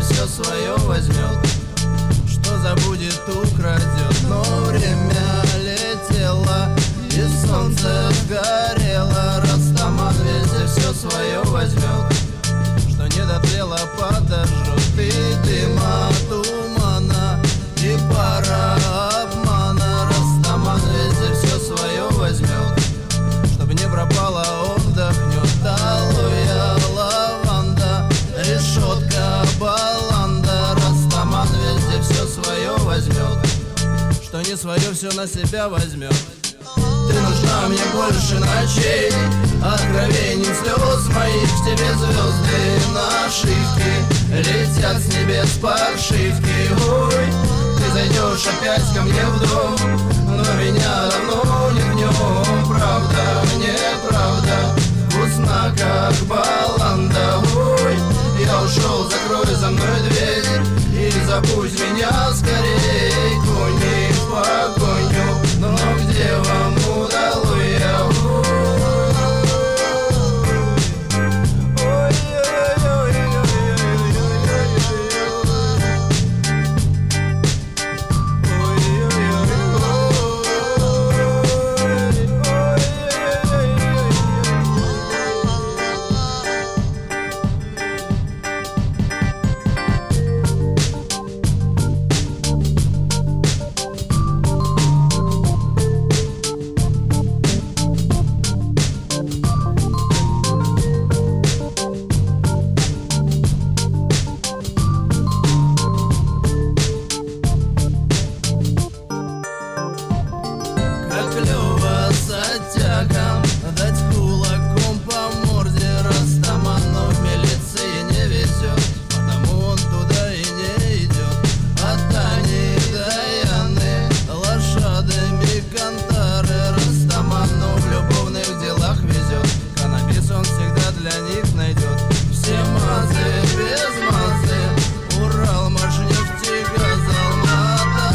все свое возьмет, что забудет, украдет. Но время летело, и солнце горело. Растаман везде все свое возьмет, что не дотлело, подожжет. И дыма, тумана, и пара обмана. Растаман везде все свое возьмет, чтобы не пропало, он вдохнет. Алоэ, лаванда, решетка, баланда. Растаман везде все свое возьмет, что не свое все на себя возьмет. Ты нужна мне больше ночей, откровений слез моих. К тебе звезды нашивки летят с небес подшивки. Ой, ты зайдешь опять ко мне в дом, но меня давно не в нем. Правда, неправда, вкусно как баланда. Ой, я ушел, закрой за мной дверь и забудь меня скорей. Кони в погоню, но где вам удалось? Клёво с оттягом дать кулаком по морде. Растаман, но в милиции не везет, потому он туда и не идет. От Тани до Яны лошадами кантары. Растаман, но в любовных делах везет, каннабис он всегда для них найдет. Все мазы без мазы, Урал, Машнефтегаз, Алмата.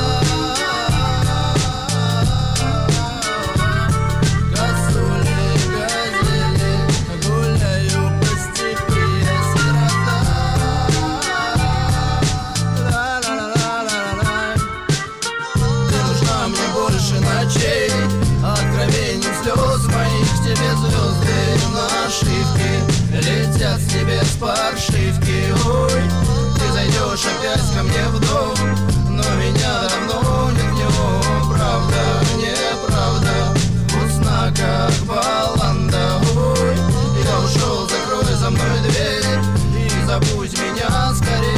Ночей, откровений слез моих. К тебе звезды нашивки летят с небес подшивки. Ой, ты зайдешь опять ко мне в дом, но меня давно нет в нем. Правда, неправда, вкусно как баланда. Ой, я ушел, закрой за мной дверь и забудь меня скорее.